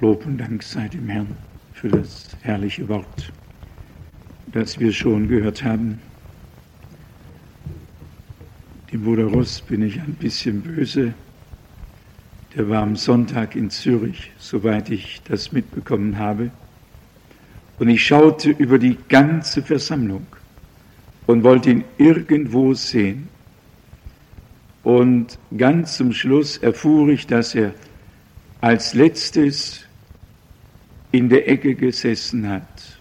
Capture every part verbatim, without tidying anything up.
Lob und Dank sei dem Herrn für das herrliche Wort, das wir schon gehört haben. Dem Bruder Ross bin ich ein bisschen böse. Der war am Sonntag in Zürich, soweit ich das mitbekommen habe. Und ich schaute über die ganze Versammlung und wollte ihn irgendwo sehen. Und ganz zum Schluss erfuhr ich, dass er als letztes in der Ecke gesessen hat.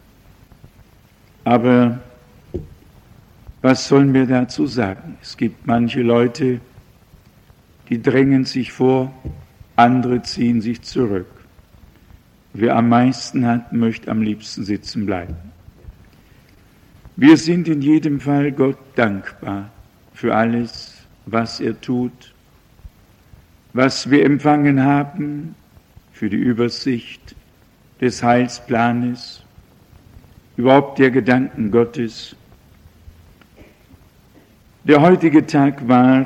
Aber was sollen wir dazu sagen? Es gibt manche Leute, die drängen sich vor, andere ziehen sich zurück. Wer am meisten hat, möchte am liebsten sitzen bleiben. Wir sind in jedem Fall Gott dankbar für alles, was er tut, was wir empfangen haben, für die Übersicht des Heilsplanes, überhaupt der Gedanken Gottes. Der heutige Tag war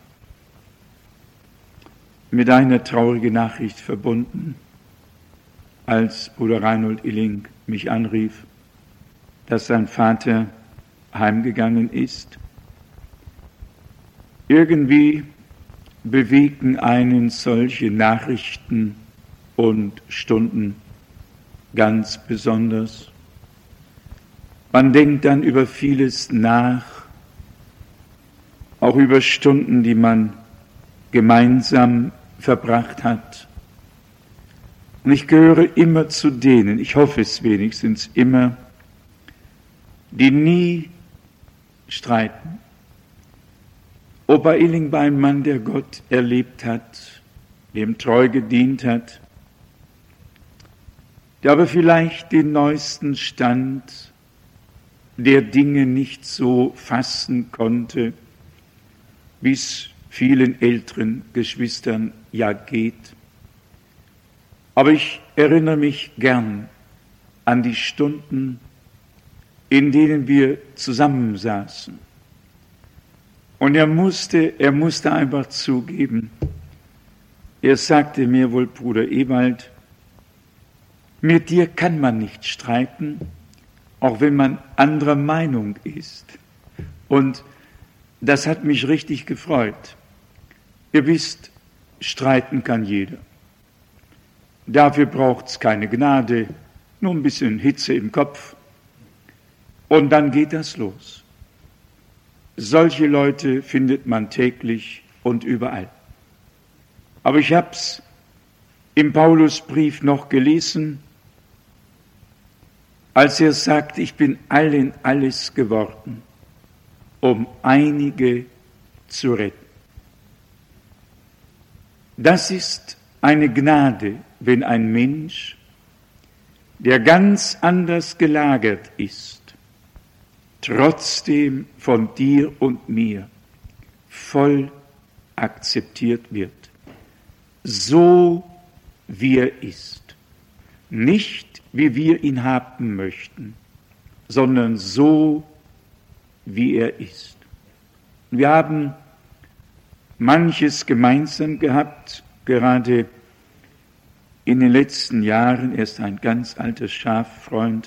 mit einer traurigen Nachricht verbunden, als Bruder Reinhold Illing mich anrief, dass sein Vater heimgegangen ist. Irgendwie bewegen einen solche Nachrichten und Stunden ganz besonders. Man denkt dann über vieles nach, auch über Stunden, die man gemeinsam verbracht hat. Und ich gehöre immer zu denen, ich hoffe es wenigstens immer, die nie streiten. Opa Illing war ein Mann, der Gott erlebt hat, dem treu gedient hat, der aber vielleicht den neuesten Stand der Dinge nicht so fassen konnte, wie es vielen älteren Geschwistern ja geht. Aber ich erinnere mich gern an die Stunden, in denen wir zusammensaßen. Und er musste, er musste einfach zugeben, er sagte mir wohl, Bruder Ewald, mit dir kann man nicht streiten, auch wenn man anderer Meinung ist. Und das hat mich richtig gefreut. Ihr wisst, streiten kann jeder. Dafür braucht es keine Gnade, nur ein bisschen Hitze im Kopf. Und dann geht das los. Solche Leute findet man täglich und überall. Aber ich habe es im Paulusbrief noch gelesen, als er sagt, ich bin allen alles geworden, um einige zu retten. Das ist eine Gnade, wenn ein Mensch, der ganz anders gelagert ist, trotzdem von dir und mir voll akzeptiert wird, so wie er ist. Nicht, wie wir ihn haben möchten, sondern so, wie er ist. Wir haben manches gemeinsam gehabt, gerade in den letzten Jahren. Er ist ein ganz alter Schaffreund.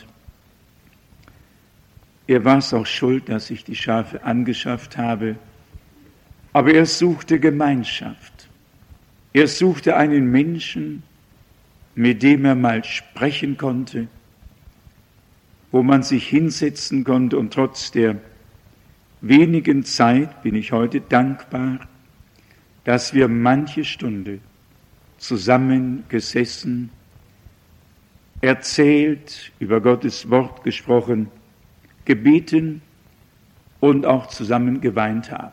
Er war es auch schuld, dass ich die Schafe angeschafft habe. Aber er suchte Gemeinschaft. Er suchte einen Menschen, mit dem er mal sprechen konnte, wo man sich hinsetzen konnte. Und trotz der wenigen Zeit bin ich heute dankbar, dass wir manche Stunde zusammengesessen, erzählt, über Gottes Wort gesprochen, gebeten und auch zusammen geweint haben.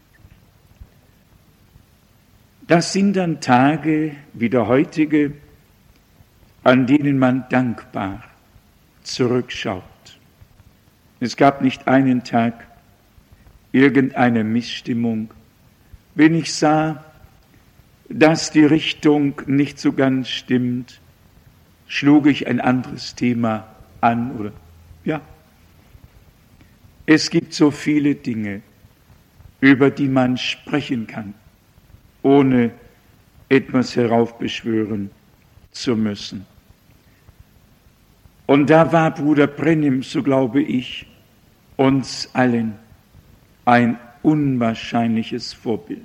Das sind dann Tage wie der heutige, an denen man dankbar zurückschaut. Es gab nicht einen Tag irgendeine Missstimmung. Wenn ich sah, dass die Richtung nicht so ganz stimmt, schlug ich ein anderes Thema an oder ja. Es gibt so viele Dinge, über die man sprechen kann, ohne etwas heraufbeschwören zu müssen. Und da war Bruder Brennim, so glaube ich, uns allen ein unwahrscheinliches Vorbild.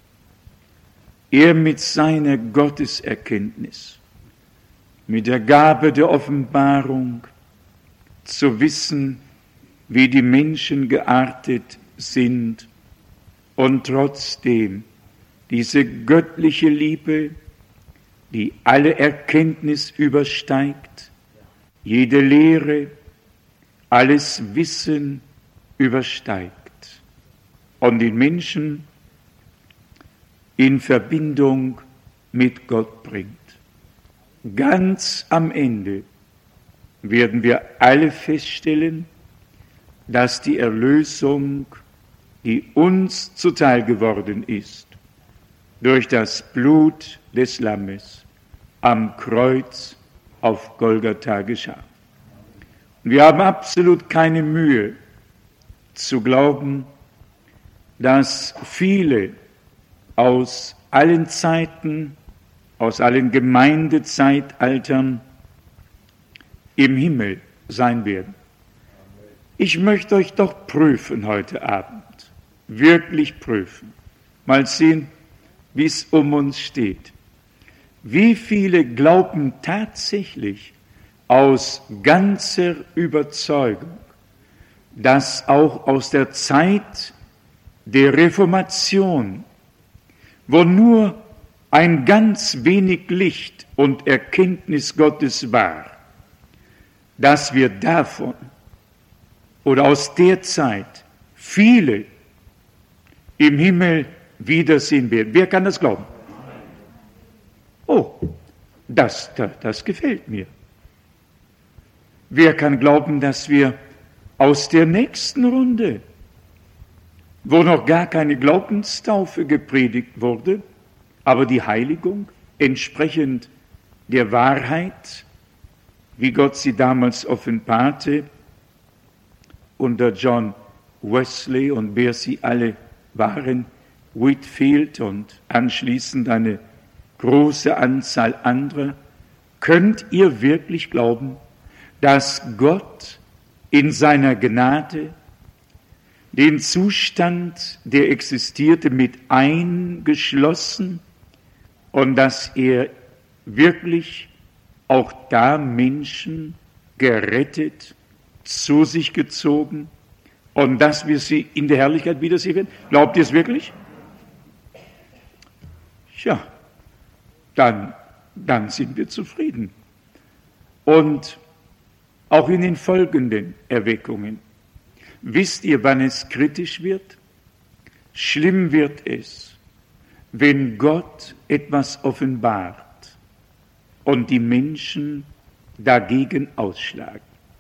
Er mit seiner Gotteserkenntnis, mit der Gabe der Offenbarung, zu wissen, wie die Menschen geartet sind und trotzdem diese göttliche Liebe, die alle Erkenntnis übersteigt, jede Lehre, alles Wissen übersteigt und den Menschen in Verbindung mit Gott bringt. Ganz am Ende werden wir alle feststellen, dass die Erlösung, die uns zuteil geworden ist, durch das Blut des Lammes am Kreuz auf Golgatha geschah. Wir haben absolut keine Mühe zu glauben, dass viele aus allen Zeiten, aus allen Gemeindezeitaltern im Himmel sein werden. Ich möchte euch doch prüfen heute Abend, wirklich prüfen, mal sehen, wie es um uns steht. Wie viele glauben tatsächlich aus ganzer Überzeugung, dass auch aus der Zeit der Reformation, wo nur ein ganz wenig Licht und Erkenntnis Gottes war, dass wir davon oder aus der Zeit viele im Himmel wiedersehen werden. Wer kann das glauben? Oh, das, das, das gefällt mir. Wer kann glauben, dass wir aus der nächsten Runde, wo noch gar keine Glaubenstaufe gepredigt wurde, aber die Heiligung entsprechend der Wahrheit, wie Gott sie damals offenbarte, unter John Wesley und wer sie alle waren, Whitefield und anschließend eine große Anzahl anderer, könnt ihr wirklich glauben, dass Gott in seiner Gnade den Zustand, der existierte, mit eingeschlossen und dass er wirklich auch da Menschen gerettet, zu sich gezogen und dass wir sie in der Herrlichkeit wiedersehen werden? Glaubt ihr es wirklich? Tja, dann, dann sind wir zufrieden. Und auch in den folgenden Erweckungen. Wisst ihr, wann es kritisch wird? Schlimm wird es, wenn Gott etwas offenbart und die Menschen dagegen ausschlagen.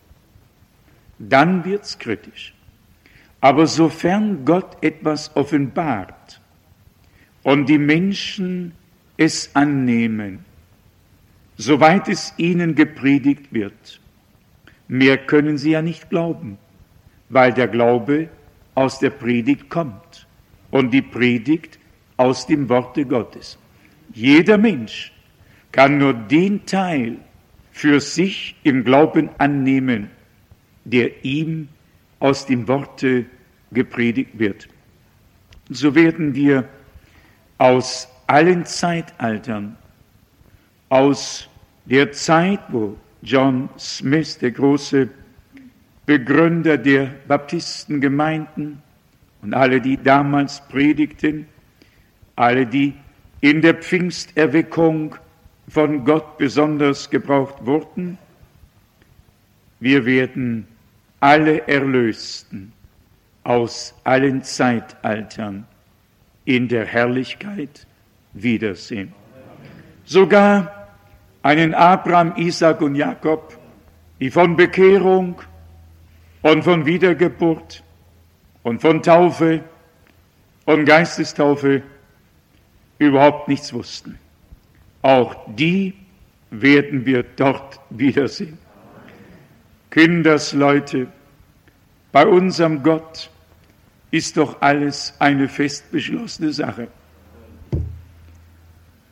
Dann wird's kritisch. Aber sofern Gott etwas offenbart und die Menschen es annehmen, soweit es ihnen gepredigt wird, mehr können sie ja nicht glauben, weil der Glaube aus der Predigt kommt und die Predigt aus dem Worte Gottes. Jeder Mensch kann nur den Teil für sich im Glauben annehmen, der ihm aus dem Worte gepredigt wird. So werden wir aus allen Zeitaltern, aus der Zeit, wo John Smith, der große Begründer der Baptistengemeinden und alle, die damals predigten, alle, die in der Pfingsterweckung von Gott besonders gebraucht wurden, wir werden alle Erlösten aus allen Zeitaltern in der Herrlichkeit wiedersehen. Sogar einen Abraham, Isaak und Jakob, die von Bekehrung und von Wiedergeburt und von Taufe und Geistestaufe überhaupt nichts wussten. Auch die werden wir dort wiedersehen. Kindersleute, bei unserem Gott ist doch alles eine fest beschlossene Sache.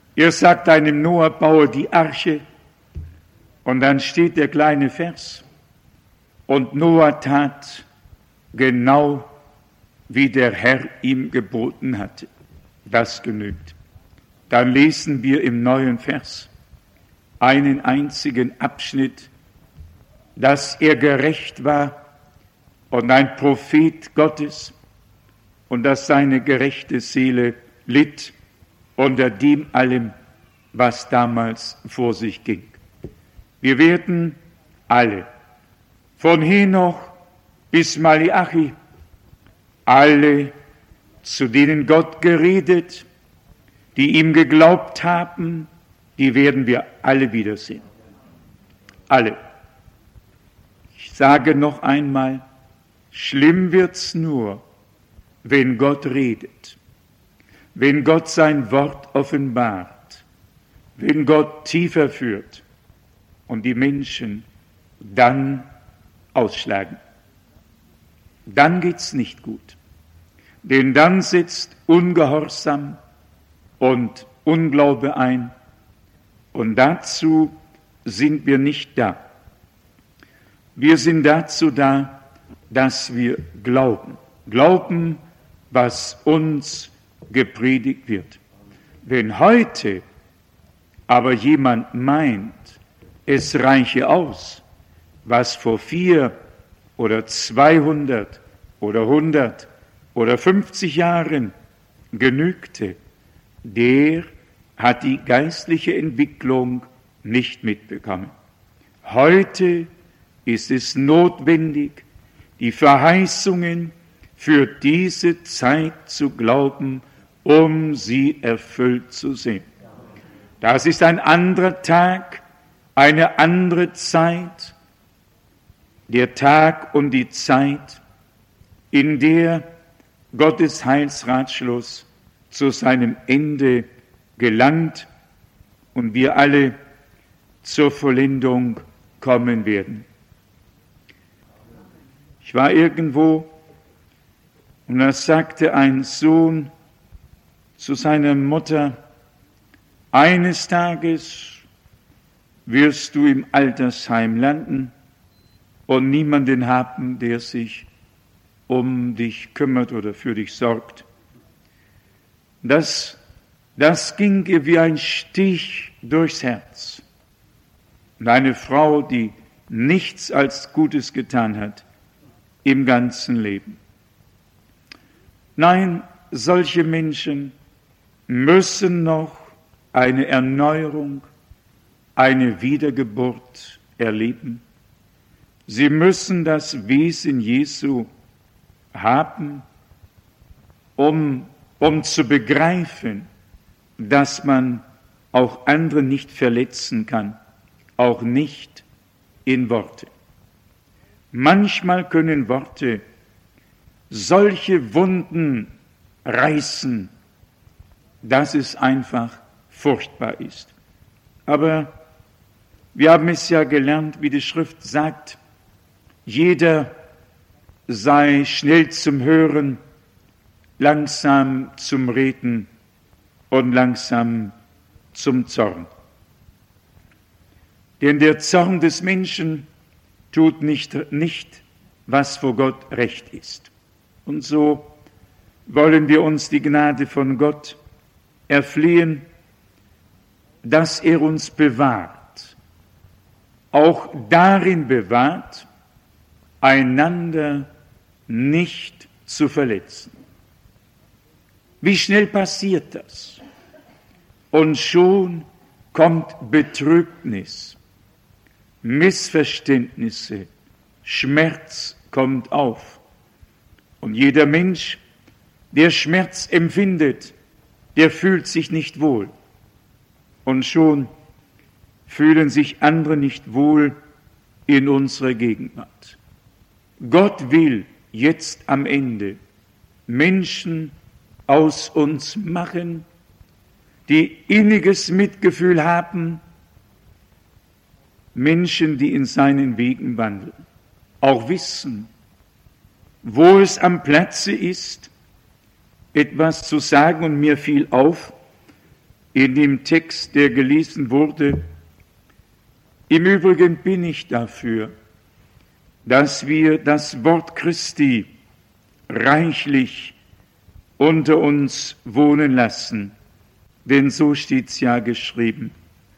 Er sagt einem Noah, baue die Arche. Und dann steht der kleine Vers. Und Noah tat genau, wie der Herr ihm geboten hatte. Das genügt. Dann lesen wir im neuen Vers einen einzigen Abschnitt, dass er gerecht war und ein Prophet Gottes und dass seine gerechte Seele litt unter dem allem, was damals vor sich ging. Wir werden alle, von Henoch bis Maleachi, alle, zu denen Gott geredet, die ihm geglaubt haben, die werden wir alle wiedersehen. Alle. Ich sage noch einmal, schlimm wird's nur, wenn Gott redet, wenn Gott sein Wort offenbart, wenn Gott tiefer führt und die Menschen dann ausschlagen. Dann geht's nicht gut, denn dann setzt Ungehorsam und Unglaube ein und dazu sind wir nicht da. Wir sind dazu da, dass wir glauben. Glauben, was uns gepredigt wird. Wenn heute aber jemand meint, es reiche aus, was vor vier oder zweihundert oder hundert oder fünfzig Jahren genügte, der hat die geistliche Entwicklung nicht mitbekommen. Heute ist es notwendig, die Verheißungen für diese Zeit zu glauben, um sie erfüllt zu sehen. Das ist ein anderer Tag, eine andere Zeit, der Tag und die Zeit, in der Gottes Heilsratschluss zu seinem Ende gelangt und wir alle zur Vollendung kommen werden. Ich war irgendwo und da sagte ein Sohn zu seiner Mutter, eines Tages wirst du im Altersheim landen und niemanden haben, der sich um dich kümmert oder für dich sorgt. Das, das ging ihr wie ein Stich durchs Herz. Und eine Frau, die nichts als Gutes getan hat im ganzen Leben. Nein, solche Menschen müssen noch eine Erneuerung, eine Wiedergeburt erleben. Sie müssen das Wesen Jesu haben, um, um zu begreifen, dass man auch andere nicht verletzen kann, auch nicht in Worte. Manchmal können Worte solche Wunden reißen, dass es einfach furchtbar ist. Aber wir haben es ja gelernt, wie die Schrift sagt, jeder sei schnell zum Hören, langsam zum Reden und langsam zum Zorn. Denn der Zorn des Menschen tut nicht, nicht, was vor Gott recht ist. Und so wollen wir uns die Gnade von Gott erflehen, dass er uns bewahrt, auch darin bewahrt, einander nicht zu verletzen. Wie schnell passiert das? Und schon kommt Betrübnis, Missverständnisse, Schmerz kommt auf. Und jeder Mensch, der Schmerz empfindet, der fühlt sich nicht wohl. Und schon fühlen sich andere nicht wohl in unserer Gegenwart. Gott will jetzt am Ende Menschen aus uns machen, die inniges Mitgefühl haben, Menschen, die in seinen Wegen wandeln, auch wissen, wo es am Platze ist, etwas zu sagen. Und mir fiel auf, in dem Text, der gelesen wurde. Im Übrigen bin ich dafür, dass wir das Wort Christi reichlich unter uns wohnen lassen, denn so steht's ja geschrieben.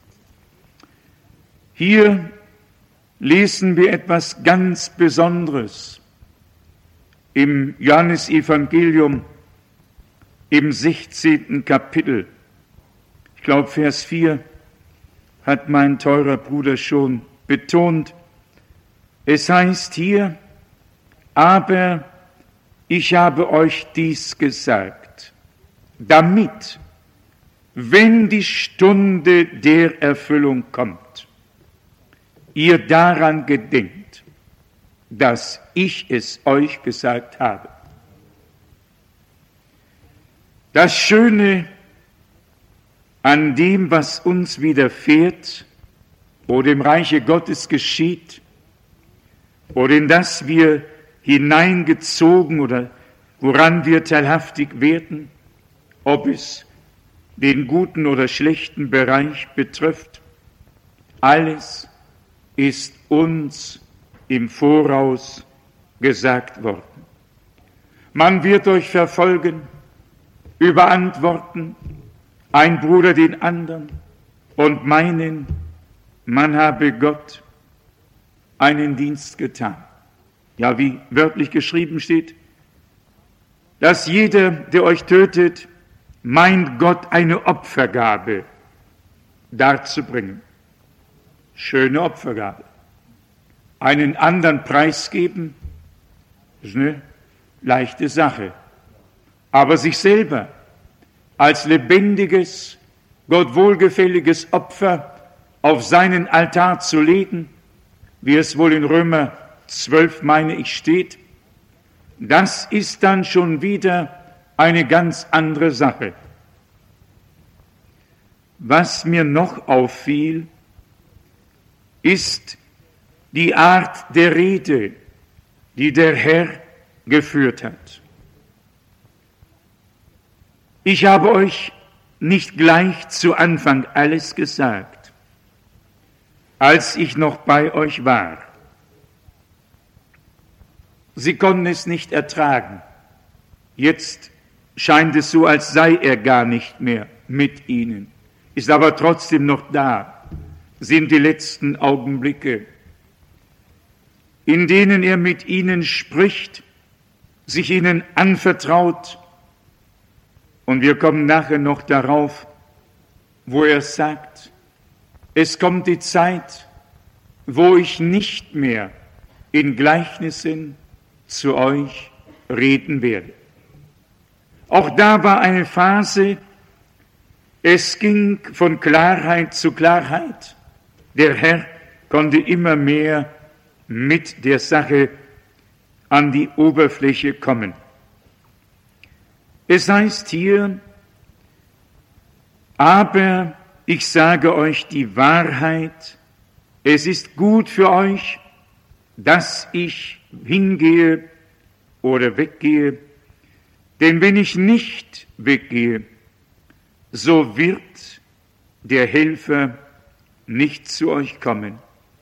Hier lesen wir etwas ganz Besonderes im Johannesevangelium im sechzehnten Kapitel. Ich glaube, Vers vier hat mein teurer Bruder schon betont. Es heißt hier, aber ich habe euch dies gesagt, damit, wenn die Stunde der Erfüllung kommt, ihr daran gedenkt, dass ich es euch gesagt habe. Das Schöne an dem, was uns widerfährt, oder im Reiche Gottes geschieht, oder in das wir hineingezogen oder woran wir teilhaftig werden, ob es den guten oder schlechten Bereich betrifft, alles ist uns im Voraus gesagt worden. Man wird euch verfolgen, überantworten, ein Bruder den anderen, und meinen, man habe Gott einen Dienst getan. Ja, wie wörtlich geschrieben steht, dass jeder, der euch tötet, meint Gott eine Opfergabe darzubringen. Schöne Opfergabe. Einen anderen preisgeben, ist eine leichte Sache. Aber sich selber als lebendiges, Gott wohlgefälliges Opfer auf seinen Altar zu legen, wie es wohl in Römer zwölf, meine ich, steht, das ist dann schon wieder eine ganz andere Sache. Was mir noch auffiel, ist die Art der Rede, die der Herr geführt hat. Ich habe euch nicht gleich zu Anfang alles gesagt, als ich noch bei euch war. Sie konnten es nicht ertragen. Jetzt scheint es so, als sei er gar nicht mehr mit ihnen, ist aber trotzdem noch da, sind die letzten Augenblicke, in denen er mit ihnen spricht, sich ihnen anvertraut. Und wir kommen nachher noch darauf, wo er sagt, es kommt die Zeit, wo ich nicht mehr in Gleichnissen zu euch reden werde. Auch da war eine Phase, es ging von Klarheit zu Klarheit. Der Herr konnte immer mehr mit der Sache an die Oberfläche kommen. Es heißt hier, aber ich sage euch die Wahrheit, es ist gut für euch, dass ich hingehe oder weggehe, denn wenn ich nicht weggehe, so wird der Helfer nicht zu euch kommen.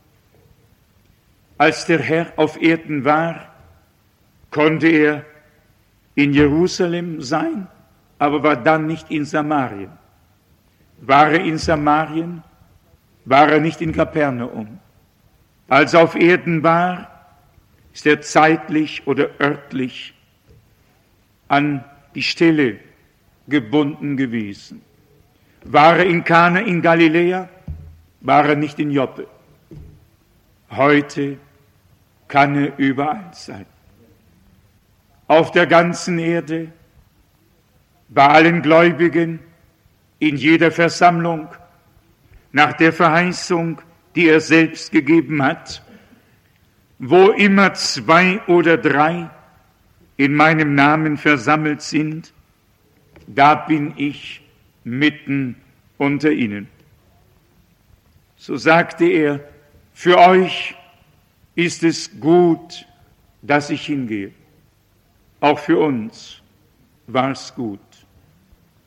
Als der Herr auf Erden war, konnte er in Jerusalem sein, aber war dann nicht in Samarien. War er in Samarien, war er nicht in Kapernaum. Als er auf Erden war, ist er zeitlich oder örtlich an die Stelle gebunden gewesen. War er in Kana in Galiläa, war er nicht in Joppe. Heute kann er überall sein. Auf der ganzen Erde, bei allen Gläubigen, in jeder Versammlung, nach der Verheißung, die er selbst gegeben hat, wo immer zwei oder drei in meinem Namen versammelt sind, da bin ich mitten unter ihnen. So sagte er, für euch ist es gut, dass ich hingehe. Auch für uns war es gut.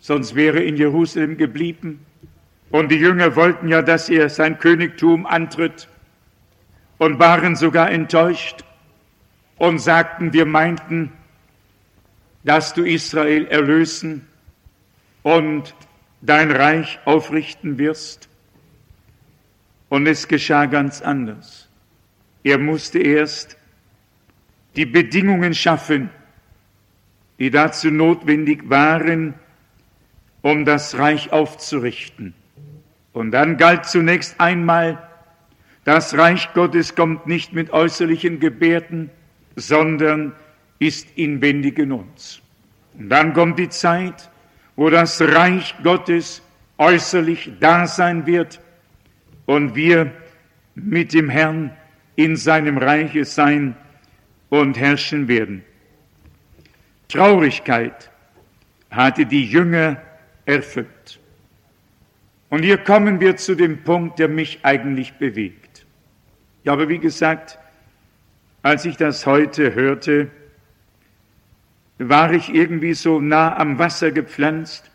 sonst wäre er in Jerusalem geblieben. Und die Jünger wollten ja, dass er sein Königtum antritt und waren sogar enttäuscht und sagten, wir meinten, dass du Israel erlösen und dein Reich aufrichten wirst. Und es geschah ganz anders. Er musste erst die Bedingungen schaffen, die dazu notwendig waren, um das Reich aufzurichten. Und dann galt zunächst einmal, das Reich Gottes kommt nicht mit äußerlichen Gebärden, sondern ist inwendig in uns. Und dann kommt die Zeit, wo das Reich Gottes äußerlich da sein wird und wir mit dem Herrn in seinem Reiche sein und herrschen werden. Traurigkeit hatte die Jünger erfüllt. Und hier kommen wir zu dem Punkt, der mich eigentlich bewegt. Ja, aber wie gesagt, als ich das heute hörte, war ich irgendwie so nah am Wasser gepflanzt.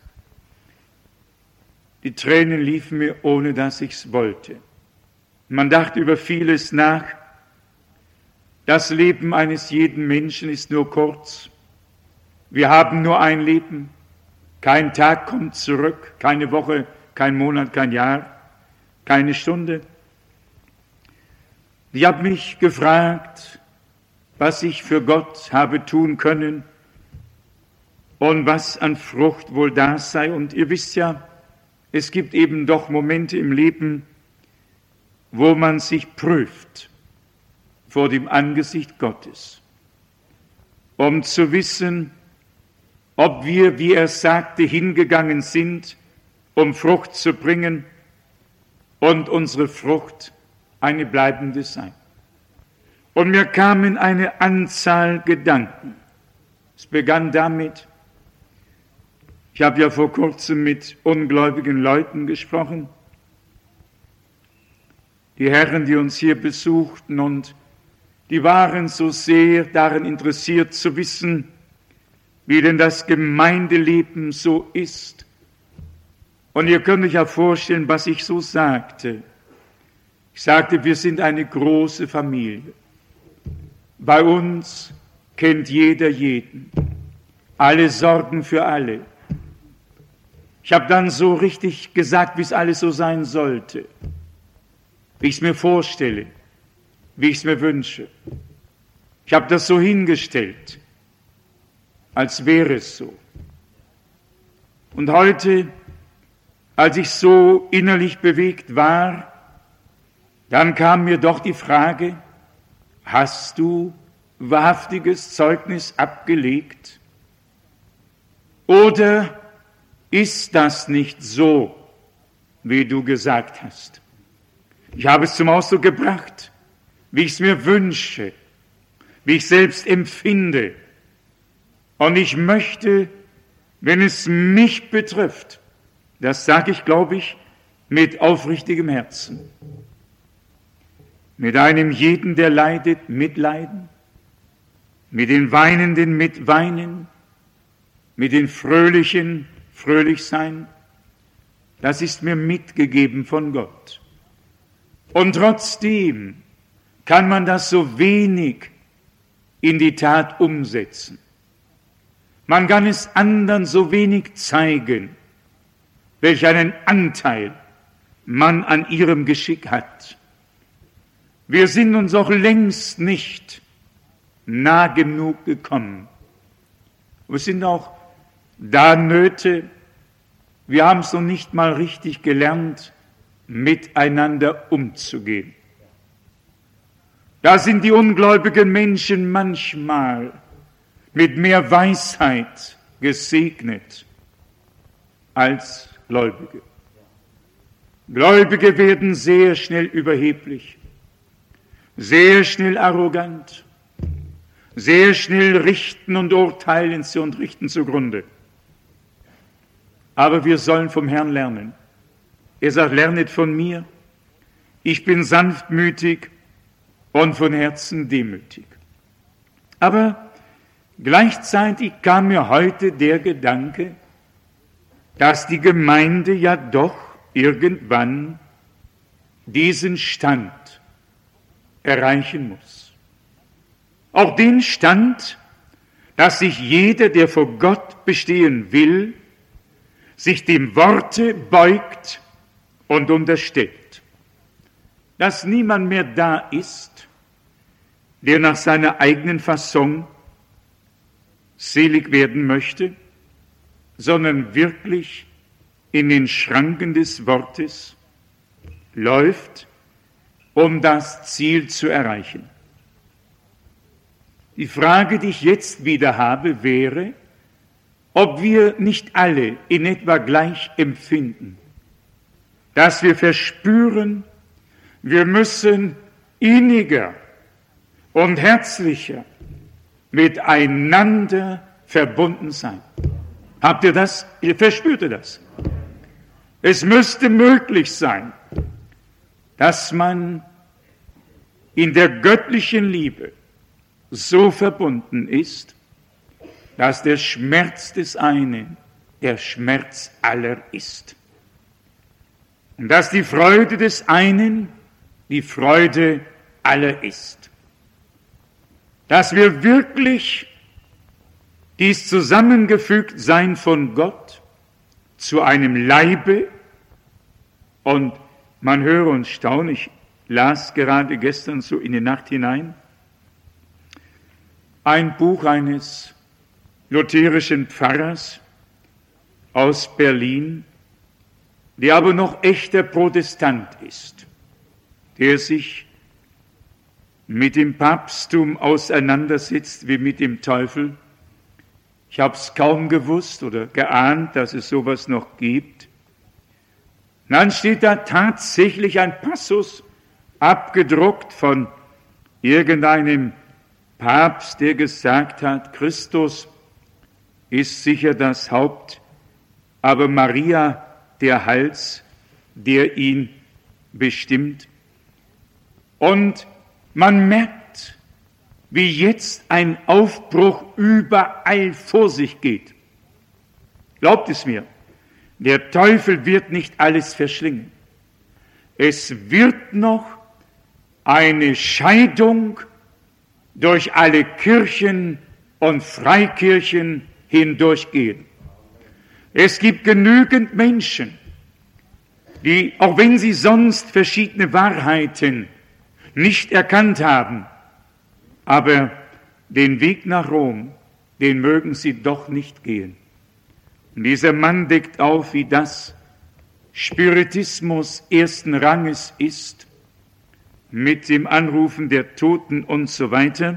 Die Tränen liefen mir, ohne dass ich's wollte. Man dachte über vieles nach. Das Leben eines jeden Menschen ist nur kurz. Wir haben nur ein Leben. Kein Tag kommt zurück, keine Woche, kein Monat, kein Jahr, keine Stunde. Ich habe mich gefragt, was ich für Gott habe tun können und was an Frucht wohl da sei. Und ihr wisst ja, es gibt eben doch Momente im Leben, wo man sich prüft vor dem Angesicht Gottes, um zu wissen, ob wir, wie er sagte, hingegangen sind, um Frucht zu bringen und unsere Frucht eine bleibende sei. Und mir kamen eine Anzahl Gedanken. Es begann damit, ich habe ja vor kurzem mit ungläubigen Leuten gesprochen, die Herren, die uns hier besuchten, und die waren so sehr daran interessiert zu wissen, wie denn das Gemeindeleben so ist. Und ihr könnt euch ja vorstellen, was ich so sagte. Ich sagte, wir sind eine große Familie. Bei uns kennt jeder jeden. Alle sorgen für alle. Ich habe dann so richtig gesagt, wie es alles so sein sollte. Wie ich es mir vorstelle, wie ich es mir wünsche. Ich habe das so hingestellt, als wäre es so. Und heute, als ich so innerlich bewegt war, dann kam mir doch die Frage, hast du wahrhaftiges Zeugnis abgelegt? Oder ist das nicht so, wie du gesagt hast? Ich habe es zum Ausdruck gebracht, wie ich es mir wünsche, wie ich selbst empfinde. Und ich möchte, wenn es mich betrifft, das sage ich, glaube ich, mit aufrichtigem Herzen, mit einem jeden, der leidet, mitleiden, mit den Weinenden mitweinen, mit den Fröhlichen fröhlich sein. Das ist mir mitgegeben von Gott. Und trotzdem kann man das so wenig in die Tat umsetzen. Man kann es anderen so wenig zeigen, welch einen Anteil man an ihrem Geschick hat. Wir sind uns auch längst nicht nah genug gekommen. Wir sind auch da Nöte, wir haben es noch nicht mal richtig gelernt, miteinander umzugehen. Da sind die ungläubigen Menschen manchmal mit mehr Weisheit gesegnet als Gläubige. Gläubige werden sehr schnell überheblich, sehr schnell arrogant, sehr schnell richten und urteilen sie und richten zugrunde. Aber wir sollen vom Herrn lernen. Er sagt, lernet von mir. Ich bin sanftmütig und von Herzen demütig. Aber gleichzeitig kam mir heute der Gedanke, dass die Gemeinde ja doch irgendwann diesen Stand erreichen muss. Auch den Stand, dass sich jeder, der vor Gott bestehen will, sich dem Worte beugt und unterstellt. Dass niemand mehr da ist, der nach seiner eigenen Fasson selig werden möchte, sondern wirklich in den Schranken des Wortes läuft, um das Ziel zu erreichen. Die Frage, die ich jetzt wieder habe, wäre, ob wir nicht alle in etwa gleich empfinden, dass wir verspüren, wir müssen inniger und herzlicher miteinander verbunden sein. Habt ihr das? Ihr verspürt ihr das? Es müsste möglich sein, dass man in der göttlichen Liebe so verbunden ist, dass der Schmerz des einen der Schmerz aller ist. Und dass die Freude des einen die Freude aller ist. Dass wir wirklich dies Zusammengefügtsein von Gott zu einem Leibe, und man höre und staune, ich las gerade gestern so in die Nacht hinein, ein Buch eines lutherischen Pfarrers aus Berlin, der aber noch echter Protestant ist, der sich mit dem Papsttum auseinandersetzt wie mit dem Teufel. Ich habe es kaum gewusst oder geahnt, dass es sowas noch gibt. Und dann steht da tatsächlich ein Passus abgedruckt von irgendeinem Papst, der gesagt hat, Christus ist sicher das Haupt, aber Maria der Hals, der ihn bestimmt. Und man merkt, wie jetzt ein Aufbruch überall vor sich geht. Glaubt es mir, der Teufel wird nicht alles verschlingen. Es wird noch eine Scheidung durch alle Kirchen und Freikirchen hindurchgehen. Es gibt genügend Menschen, die, auch wenn sie sonst verschiedene Wahrheiten nicht erkannt haben, aber den Weg nach Rom, den mögen sie doch nicht gehen. Und dieser Mann deckt auf, wie das Spiritismus ersten Ranges ist, mit dem Anrufen der Toten und so weiter.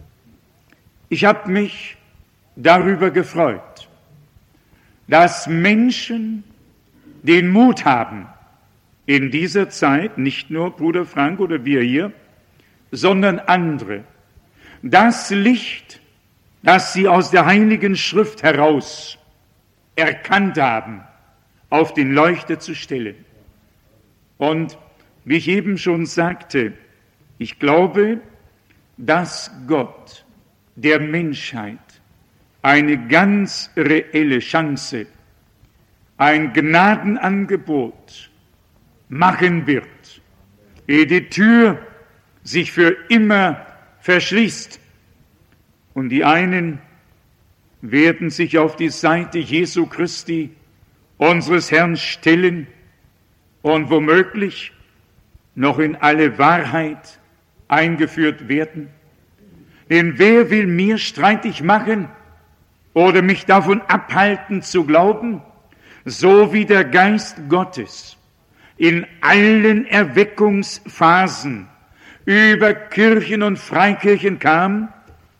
Ich habe mich darüber gefreut, dass Menschen den Mut haben, in dieser Zeit, nicht nur Bruder Frank oder wir hier, sondern andere, das Licht, das sie aus der Heiligen Schrift heraus erkannt haben, auf den Leuchter zu stellen. Und wie ich eben schon sagte, ich glaube, dass Gott der Menschheit eine ganz reelle Chance, ein Gnadenangebot machen wird, ehe die Tür sich für immer verschließt. Und die einen werden sich auf die Seite Jesu Christi, unseres Herrn, stellen und womöglich noch in alle Wahrheit eingeführt werden. Denn wer will mir streitig machen oder mich davon abhalten zu glauben, so wie der Geist Gottes in allen Erweckungsphasen über Kirchen und Freikirchen kam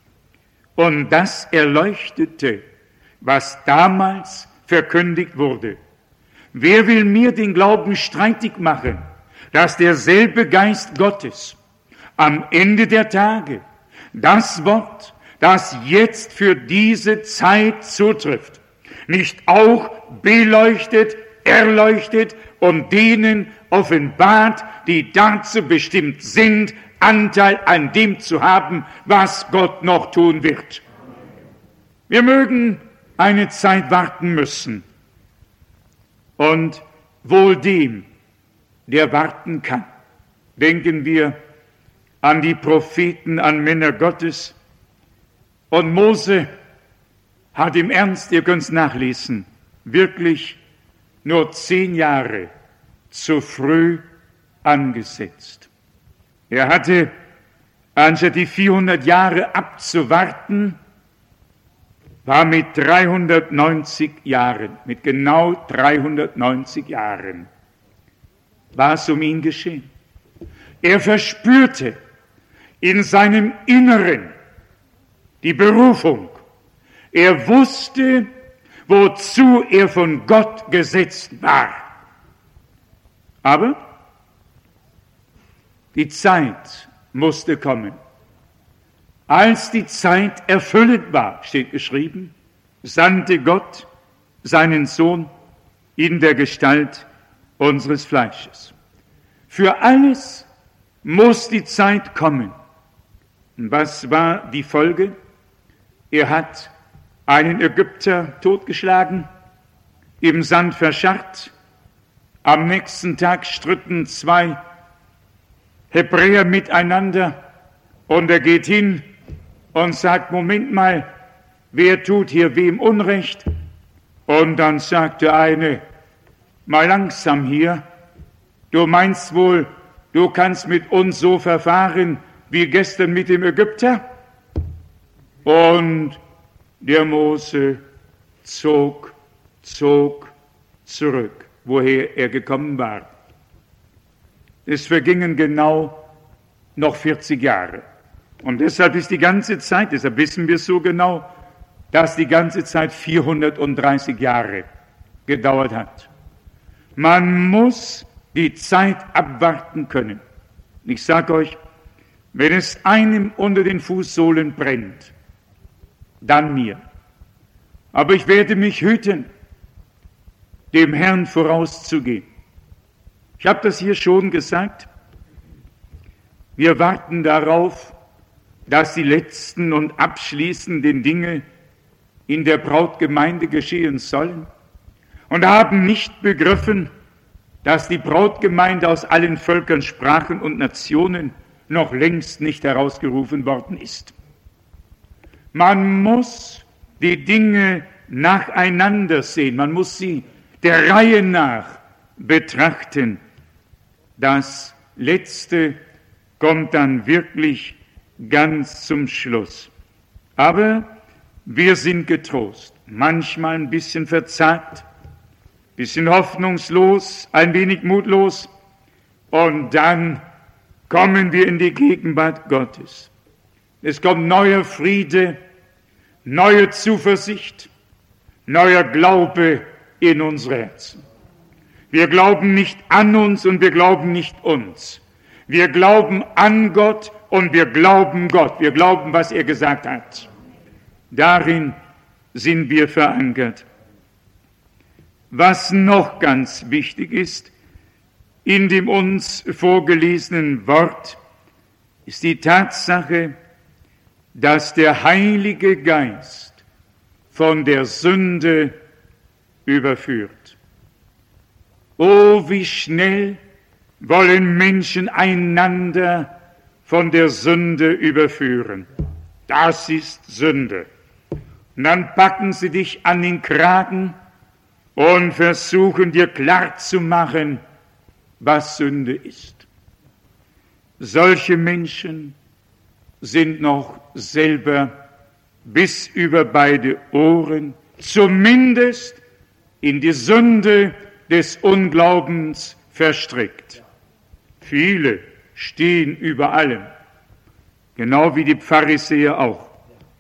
und das erleuchtete, was damals verkündigt wurde. Wer will mir den Glauben streitig machen, dass derselbe Geist Gottes am Ende der Tage das Wort, das jetzt für diese Zeit zutrifft, nicht auch beleuchtet, erleuchtet und denen offenbart, die dazu bestimmt sind, Anteil an dem zu haben, was Gott noch tun wird. Wir mögen eine Zeit warten müssen, und wohl dem, der warten kann. Denken wir an die Propheten, an Männer Gottes. Und Mose hat im Ernst, ihr könnt es nachlesen, wirklich nur zehn Jahre zu früh angesetzt. Er hatte, anstatt die vierhundert Jahre abzuwarten, war mit dreihundertneunzig Jahren, mit genau dreihundertneunzig Jahren, war es um ihn geschehen. Er verspürte in seinem Inneren die Berufung. Er wusste, wozu er von Gott gesetzt war. Aber die Zeit musste kommen. Als die Zeit erfüllt war, steht geschrieben, sandte Gott seinen Sohn in der Gestalt unseres Fleisches. Für alles muss die Zeit kommen. Und was war die Folge? Er hat einen Ägypter totgeschlagen, im Sand verscharrt. Am nächsten Tag stritten zwei Hebräer miteinander und er geht hin und sagt, Moment mal, wer tut hier wem Unrecht? Und dann sagt der eine, mal langsam hier, du meinst wohl, du kannst mit uns so verfahren wie gestern mit dem Ägypter? Und der Mose zog, zog zurück, woher er gekommen war. Es vergingen genau noch vierzig Jahre. Und deshalb ist die ganze Zeit, deshalb wissen wir es so genau, dass die ganze Zeit vierhundertdreißig Jahre gedauert hat. Man muss die Zeit abwarten können. Ich sage euch, wenn es einem unter den Fußsohlen brennt, dann mir. Aber ich werde mich hüten, dem Herrn vorauszugehen. Ich habe das hier schon gesagt. Wir warten darauf, dass die letzten und abschließenden Dinge in der Brautgemeinde geschehen sollen und haben nicht begriffen, dass die Brautgemeinde aus allen Völkern, Sprachen und Nationen noch längst nicht herausgerufen worden ist. Man muss die Dinge nacheinander sehen, man muss sie der Reihe nach betrachten. Das Letzte kommt dann wirklich ganz zum Schluss. Aber wir sind getrost, manchmal ein bisschen verzagt, ein bisschen hoffnungslos, ein wenig mutlos, und dann kommen wir in die Gegenwart Gottes. Es kommt neuer Friede, neue Zuversicht, neuer Glaube in unsere Herzen. Wir glauben nicht an uns und wir glauben nicht uns. Wir glauben an Gott und wir glauben Gott. Wir glauben, was er gesagt hat. Darin sind wir verankert. Was noch ganz wichtig ist, in dem uns vorgelesenen Wort, ist die Tatsache, dass der Heilige Geist von der Sünde überführt. Oh, wie schnell wollen Menschen einander von der Sünde überführen. Das ist Sünde. Und dann packen sie dich an den Kragen und versuchen dir klarzumachen, was Sünde ist. Solche Menschen sind noch selber bis über beide Ohren, zumindest in die Sünde des Unglaubens verstrickt. Viele stehen über allem, genau wie die Pharisäer auch.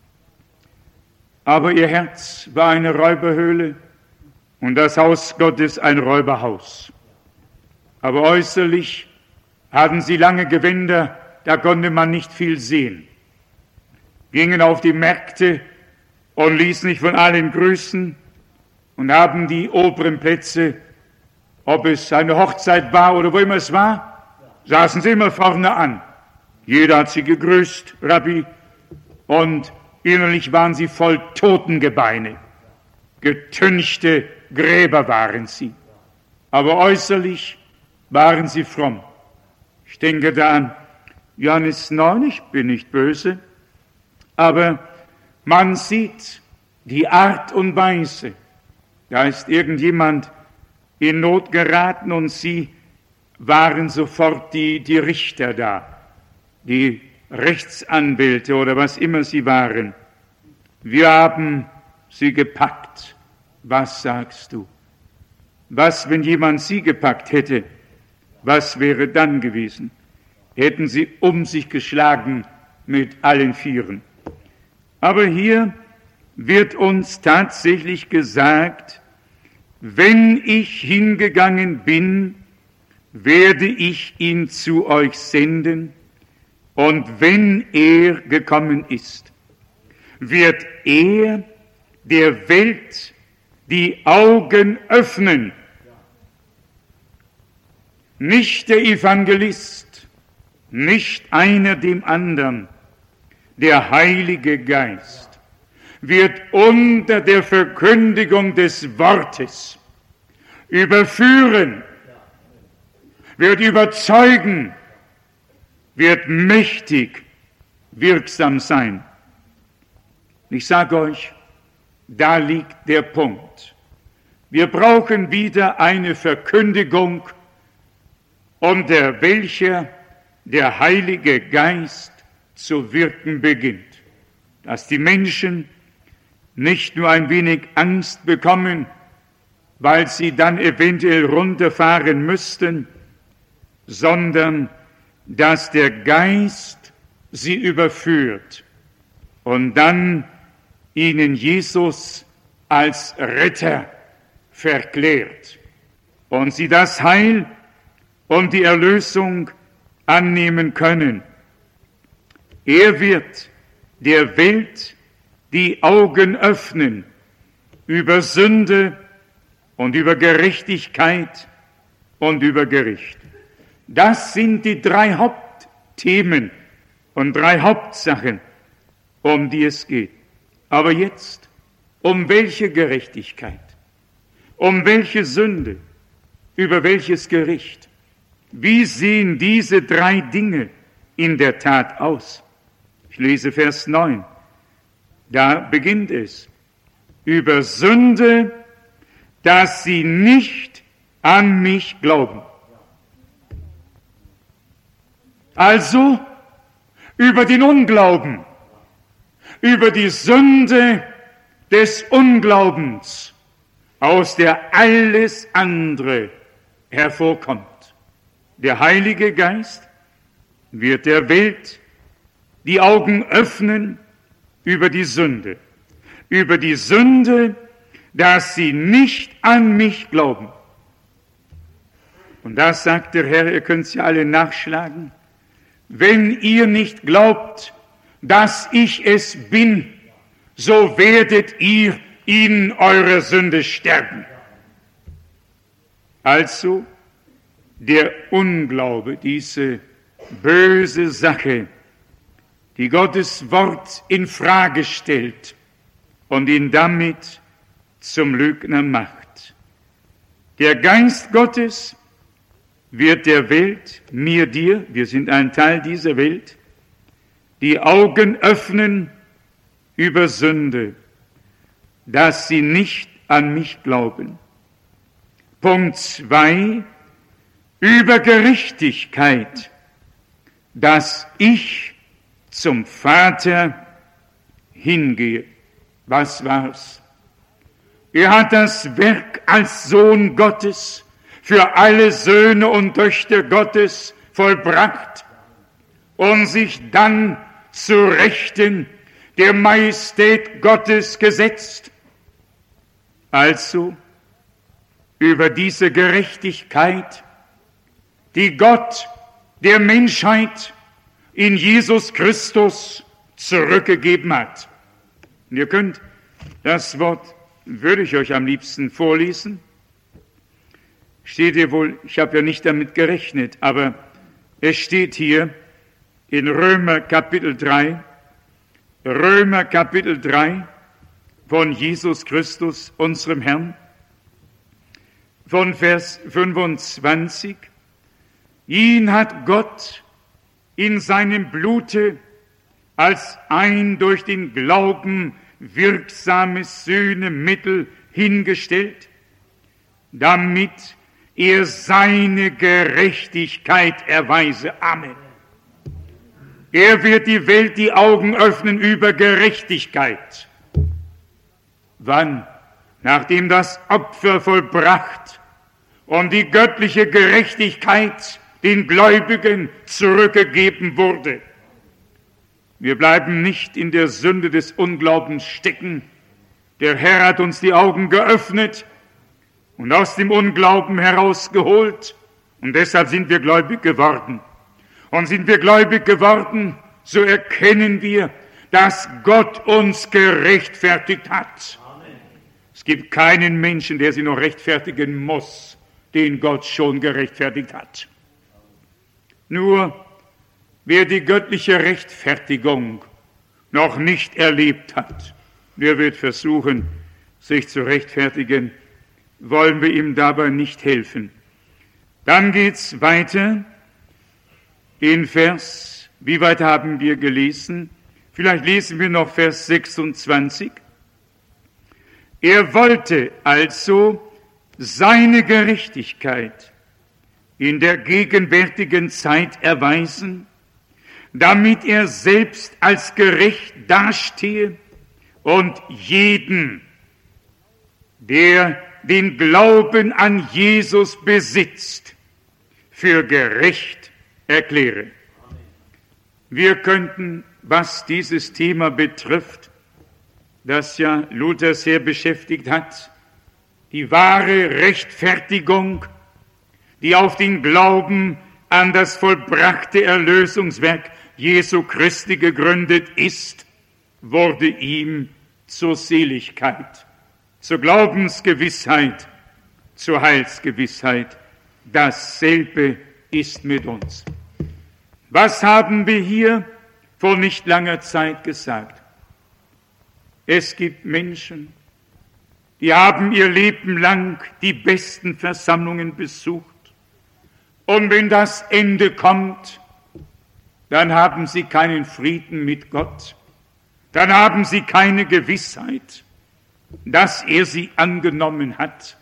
Aber ihr Herz war eine Räuberhöhle und das Haus Gottes ein Räuberhaus. Aber äußerlich hatten sie lange Gewänder, da konnte man nicht viel sehen. Gingen auf die Märkte und ließen sich von allen grüßen und haben die oberen Plätze, ob es eine Hochzeit war oder wo immer es war, saßen sie immer vorne an. Jeder hat sie gegrüßt, Rabbi, und innerlich waren sie voll Totengebeine. Getünchte Gräber waren sie. aber äußerlich waren sie fromm. Ich denke da an Johannes neun, ich bin nicht böse, aber man sieht die Art und Weise. Da ist irgendjemand in Not geraten und sie waren sofort die, die Richter da, die Rechtsanwälte oder was immer sie waren. Wir haben sie gepackt. Was sagst du? Was, wenn jemand sie gepackt hätte? Was wäre dann gewesen? Hätten sie um sich geschlagen mit allen Vieren. Aber hier wird uns tatsächlich gesagt, wenn ich hingegangen bin, werde ich ihn zu euch senden, und wenn er gekommen ist, wird er der Welt die Augen öffnen. Nicht der Evangelist, nicht einer dem anderen, der Heilige Geist wird unter der Verkündigung des Wortes überführen, wird überzeugen, wird mächtig wirksam sein. Ich sage euch, da liegt der Punkt. Wir brauchen wieder eine Verkündigung, unter welcher der Heilige Geist zu wirken beginnt. Dass die Menschen nicht nur ein wenig Angst bekommen, weil sie dann eventuell runterfahren müssten, sondern dass der Geist sie überführt und dann ihnen Jesus als Retter verklärt und sie das Heil und die Erlösung annehmen können. Er wird der Welt die Augen öffnen über Sünde und über Gerechtigkeit und über Gericht. Das sind die drei Hauptthemen und drei Hauptsachen, um die es geht. Aber jetzt, um welche Gerechtigkeit, um welche Sünde, über welches Gericht? Wie sehen diese drei Dinge in der Tat aus? Ich lese Vers neun. Da beginnt es. Über Sünde, dass sie nicht an mich glauben. Also über den Unglauben, über die Sünde des Unglaubens, aus der alles andere hervorkommt. Der Heilige Geist wird der Welt die Augen öffnen über die Sünde, über die Sünde, dass sie nicht an mich glauben. Und das sagt der Herr, ihr könnt es ja alle nachschlagen, wenn ihr nicht glaubt, dass ich es bin, so werdet ihr in eurer Sünde sterben. Also der Unglaube, diese böse Sache, die Gottes Wort in Frage stellt und ihn damit zum Lügner macht. Der Geist Gottes wird der Welt, mir, dir, wir sind ein Teil dieser Welt, die Augen öffnen über Sünde, dass sie nicht an mich glauben. Punkt zwei, über Gerechtigkeit, dass ich zum Vater hingehe. Was war's? Er hat das Werk als Sohn Gottes für alle Söhne und Töchter Gottes vollbracht und sich dann zu Rechten der Majestät Gottes gesetzt. Also über diese Gerechtigkeit, die Gott der Menschheit in Jesus Christus zurückgegeben hat. Und ihr könnt das Wort, würde ich euch am liebsten vorlesen. Steht hier wohl, ich habe ja nicht damit gerechnet, aber es steht hier in Römer Kapitel drei, Römer Kapitel drei von Jesus Christus, unserem Herrn. von Vers fünfundzwanzig. Ihn hat Gott in seinem Blute als ein durch den Glauben wirksames Sühnemittel hingestellt, damit er seine Gerechtigkeit erweise. Amen. Er wird die Welt die Augen öffnen über Gerechtigkeit. Wann? Nachdem das Opfer vollbracht und die göttliche Gerechtigkeit den Gläubigen zurückgegeben wurde. Wir bleiben nicht in der Sünde des Unglaubens stecken. Der Herr hat uns die Augen geöffnet und aus dem Unglauben herausgeholt. Und deshalb sind wir gläubig geworden. Und sind wir gläubig geworden, so erkennen wir, dass Gott uns gerechtfertigt hat. Amen. Es gibt keinen Menschen, der sich noch rechtfertigen muss, den Gott schon gerechtfertigt hat. Nur wer die göttliche Rechtfertigung noch nicht erlebt hat, der wird versuchen, sich zu rechtfertigen, wollen wir ihm dabei nicht helfen. Dann geht's weiter in Vers, wie weit haben wir gelesen? Vielleicht lesen wir noch Vers sechsundzwanzig. Er wollte also seine Gerechtigkeit in der gegenwärtigen Zeit erweisen, damit er selbst als gerecht dastehe und jeden, der den Glauben an Jesus besitzt, für gerecht erkläre. Wir könnten, was dieses Thema betrifft, das ja Luther sehr beschäftigt hat, die wahre Rechtfertigung, die auf den Glauben an das vollbrachte Erlösungswerk Jesu Christi gegründet ist, wurde ihm zur Seligkeit, zur Glaubensgewissheit, zur Heilsgewissheit. Dasselbe ist mit uns. Was haben wir hier vor nicht langer Zeit gesagt? Es gibt Menschen, die haben ihr Leben lang die besten Versammlungen besucht. Und wenn das Ende kommt, dann haben sie keinen Frieden mit Gott. Dann haben sie keine Gewissheit, dass er sie angenommen hat.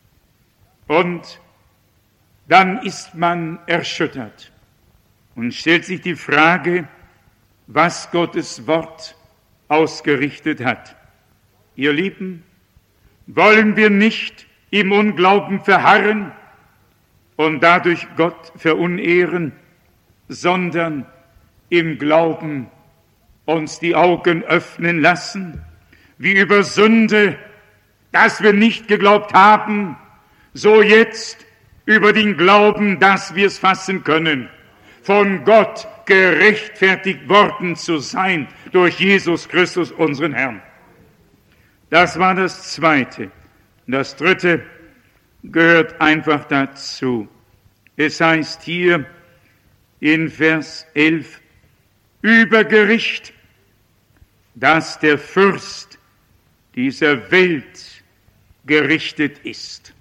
Und dann ist man erschüttert und stellt sich die Frage, was Gottes Wort ausgerichtet hat. Ihr Lieben, wollen wir nicht im Unglauben verharren und dadurch Gott verunehren, sondern im Glauben uns die Augen öffnen lassen, wie über Sünde, dass wir nicht geglaubt haben, so jetzt über den Glauben, dass wir es fassen können, von Gott gerechtfertigt worden zu sein durch Jesus Christus, unseren Herrn. Das war das Zweite. Das Dritte gehört einfach dazu. Es heißt hier in Vers elf, über Gericht, dass der Fürst dieser Welt gerichtet ist.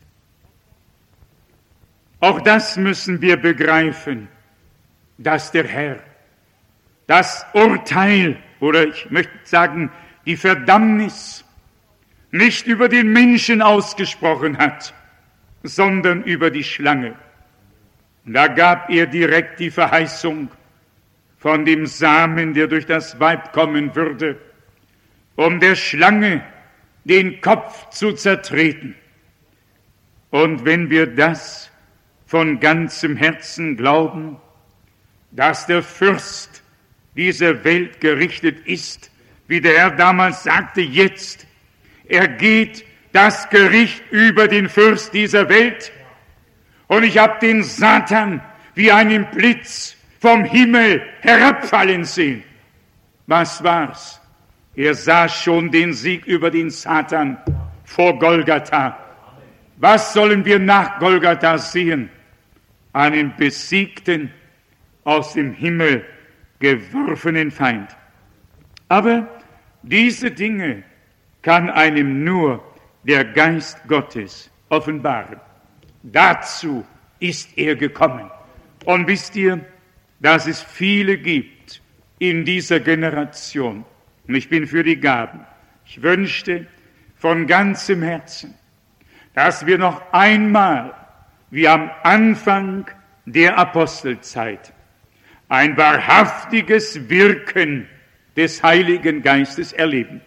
Auch das müssen wir begreifen, dass der Herr das Urteil, oder ich möchte sagen, die Verdammnis nicht über den Menschen ausgesprochen hat, sondern über die Schlange. Und da gab er direkt die Verheißung von dem Samen, der durch das Weib kommen würde, um der Schlange den Kopf zu zertreten. Und wenn wir das von ganzem Herzen glauben, dass der Fürst dieser Welt gerichtet ist, wie der Herr damals sagte, jetzt ergeht das Gericht über den Fürst dieser Welt. Und ich habe den Satan wie einen Blitz vom Himmel herabfallen sehen. Was war's? Er sah schon den Sieg über den Satan vor Golgatha. Was sollen wir nach Golgatha sehen? Einen besiegten, aus dem Himmel geworfenen Feind. Aber diese Dinge kann einem nur der Geist Gottes offenbaren. Dazu ist er gekommen. Und wisst ihr, dass es viele gibt in dieser Generation, und ich bin für die Gaben, ich wünschte von ganzem Herzen, dass wir noch einmal, wie am Anfang der Apostelzeit, ein wahrhaftiges Wirken des Heiligen Geistes erleben.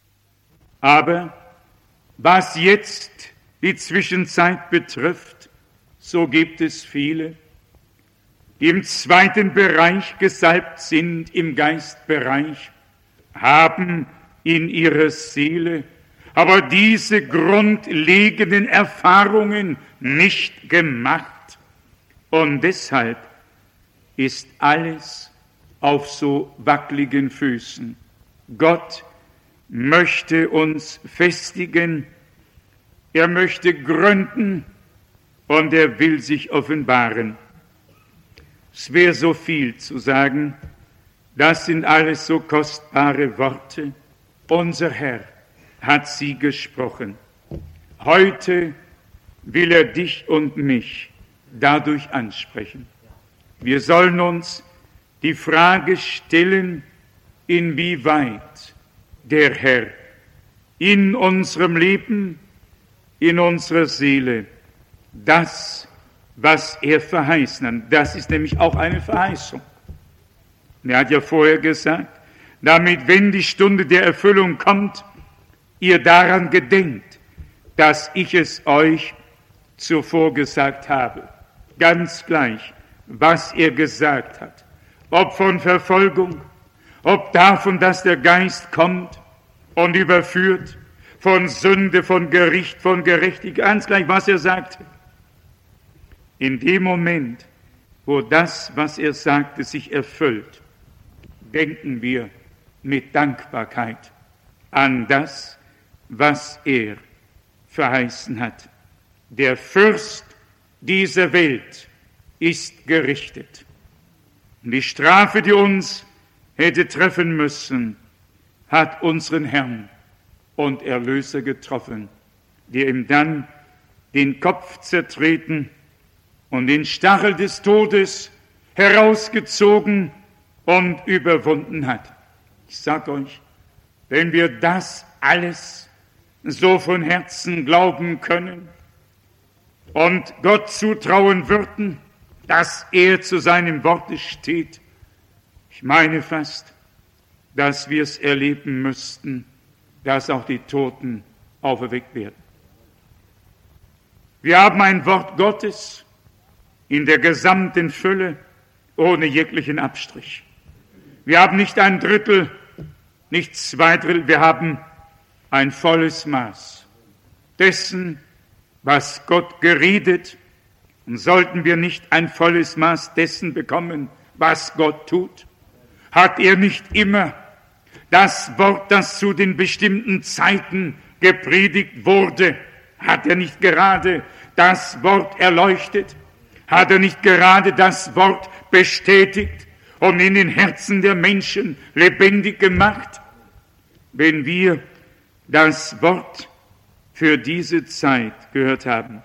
Aber was jetzt die Zwischenzeit betrifft, so gibt es viele, die im zweiten Bereich gesalbt sind, im Geistbereich, haben in ihrer Seele aber diese grundlegenden Erfahrungen nicht gemacht. Und deshalb ist alles auf so wackeligen Füßen. Gott möchte uns festigen, er möchte gründen und er will sich offenbaren. Es wäre so viel zu sagen, das sind alles so kostbare Worte. Unser Herr hat sie gesprochen. Heute will er dich und mich dadurch ansprechen. Wir sollen uns die Frage stellen, inwieweit der Herr in unserem Leben, in unserer Seele, das, was er verheißen hat, das ist nämlich auch eine Verheißung. Er hat ja vorher gesagt, damit, wenn die Stunde der Erfüllung kommt, ihr daran gedenkt, dass ich es euch zuvor gesagt habe. Ganz gleich, was er gesagt hat. Ob von Verfolgung, ob davon, dass der Geist kommt und überführt, von Sünde, von Gericht, von Gerechtigkeit, ganz gleich, was er sagte. In dem Moment, wo das, was er sagte, sich erfüllt, denken wir mit Dankbarkeit an das, was er verheißen hat. Der Fürst dieser Welt ist gerichtet. Und die Strafe, die uns hätte treffen müssen, hat unseren Herrn und Erlöser getroffen, der ihm dann den Kopf zertreten und den Stachel des Todes herausgezogen und überwunden hat. Ich sage euch, wenn wir das alles so von Herzen glauben können und Gott zutrauen würden, dass er zu seinem Worte steht, ich meine fast, dass wir es erleben müssten, dass auch die Toten auferweckt werden. Wir haben ein Wort Gottes in der gesamten Fülle, ohne jeglichen Abstrich. Wir haben nicht ein Drittel, nicht zwei Drittel, wir haben ein volles Maß dessen, was Gott geredet. Und sollten wir nicht ein volles Maß dessen bekommen, was Gott tut? Hat er nicht immer das Wort, das zu den bestimmten Zeiten gepredigt wurde, hat er nicht gerade das Wort erleuchtet? Hat er nicht gerade das Wort bestätigt und in den Herzen der Menschen lebendig gemacht? Wenn wir das Wort für diese Zeit gehört haben,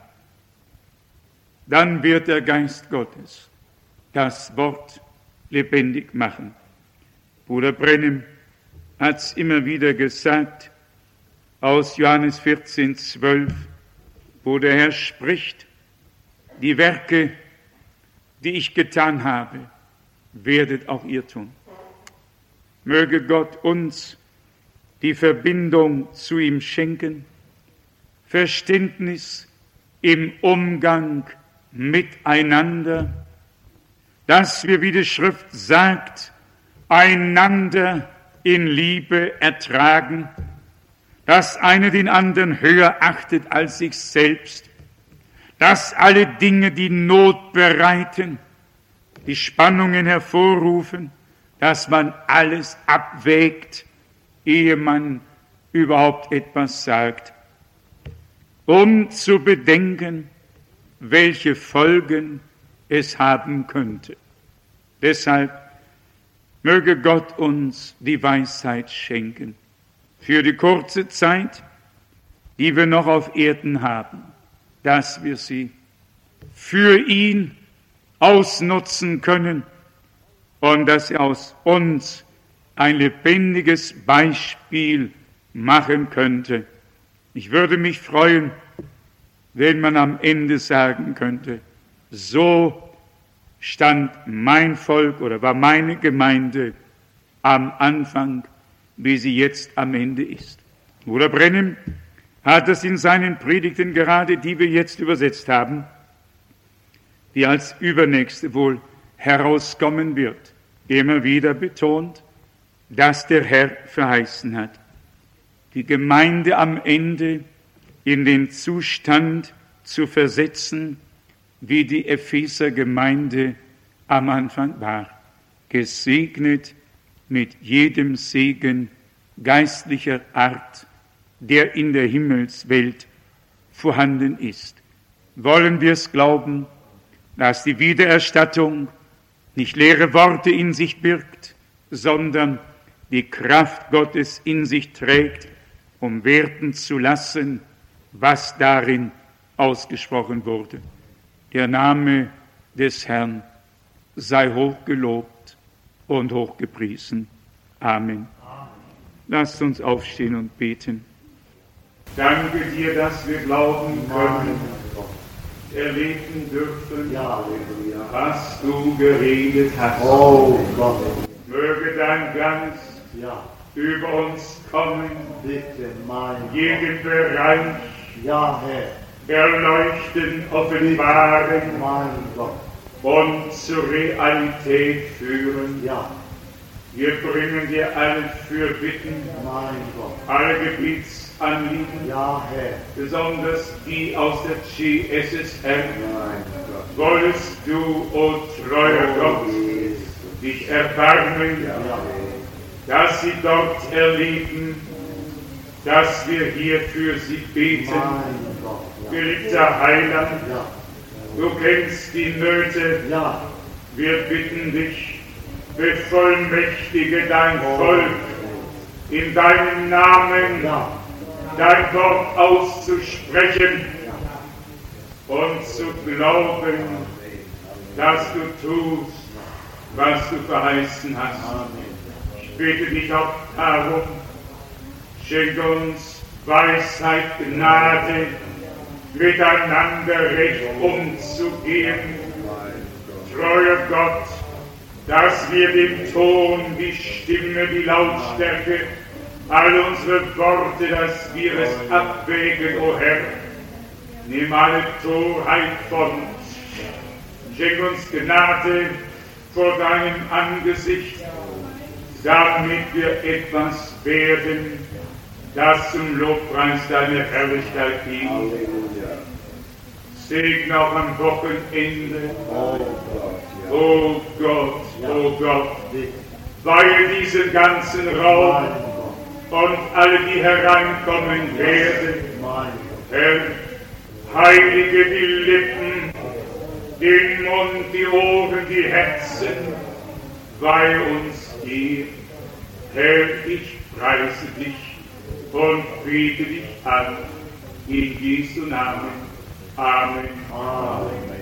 dann wird der Geist Gottes das Wort lebendig machen. Bruder Brennem hat es immer wieder gesagt, aus Johannes vierzehn, zwölf, wo der Herr spricht, die Werke, die ich getan habe, werdet auch ihr tun. Möge Gott uns die Verbindung zu ihm schenken, Verständnis im Umgang miteinander, dass wir, wie die Schrift sagt, einander in Liebe ertragen, dass einer den anderen höher achtet als sich selbst, dass alle Dinge, die Not bereiten, die Spannungen hervorrufen, dass man alles abwägt, ehe man überhaupt etwas sagt, um zu bedenken, welche Folgen es haben könnte. Deshalb möge Gott uns die Weisheit schenken, für die kurze Zeit, die wir noch auf Erden haben, dass wir sie für ihn ausnutzen können und dass er aus uns ein lebendiges Beispiel machen könnte. Ich würde mich freuen, wenn man am Ende sagen könnte, so stand mein Volk oder war meine Gemeinde am Anfang, wie sie jetzt am Ende ist. Bruder Branham hat es in seinen Predigten, gerade die wir jetzt übersetzt haben, die als übernächste wohl herauskommen wird, immer wieder betont, dass der Herr verheißen hat, die Gemeinde am Ende in den Zustand zu versetzen, wie die Epheser Gemeinde am Anfang war, gesegnet mit jedem Segen geistlicher Art, der in der Himmelswelt vorhanden ist. Wollen wir es glauben, dass die Wiedererstattung nicht leere Worte in sich birgt, sondern die Kraft Gottes in sich trägt, um werden zu lassen, was darin ausgesprochen wurde. Der Name des Herrn sei hochgelobt und hochgepriesen. Amen. Lasst uns aufstehen und beten. Danke dir, dass wir glauben können, erleben dürfen, was du geredet hast. Oh Gott. Möge dein Glanz Ja, über uns kommen, bitte, mein jeden Bereich Ja, Herr, erleuchten, offenbaren mein Gott. und zur Realität führen. Ja, Wir bringen dir alle Fürbitten, mein Gott. alle Gebetsanliegen, Ja, Herr, besonders die aus der G S S R. mein Gott. Wollest du, o treuer Gott, Jesus. dich erbarmen, Ja, dass sie dort erleben, dass wir hier für sie beten. mein Gott. Ja, Geliebter Heiland, ja, du kennst die Nöte. ja. Wir bitten dich, bevollmächtige dein Volk in deinem Namen, Ja, dein Wort auszusprechen und zu glauben, dass du tust, was du verheißen hast. Amen. Ich bitte dich auch darum, schenk uns Weisheit, Gnade, miteinander recht umzugehen. Treuer Gott, dass wir den Ton, die Stimme, die Lautstärke, all unsere Worte, dass wir es abwägen, o Herr. Nimm alle Torheit von uns. Schenk uns Gnade vor deinem Angesicht, damit wir etwas werden, das zum Lobpreis deiner Herrlichkeit dient. Halleluja. Segne auch am Wochenende. Oh Gott. Ja. O Gott, o Gott, Bitte, weihe diesen ganzen mein Raum Gott. und alle, die hereinkommen werden. Mein Gott. Herr, heilige die Lippen, den Mund, die Ohren, die Herzen, weihe uns dir. Herr, ich preise dich und bete dich an, in Jesu Namen. Amen. Amen.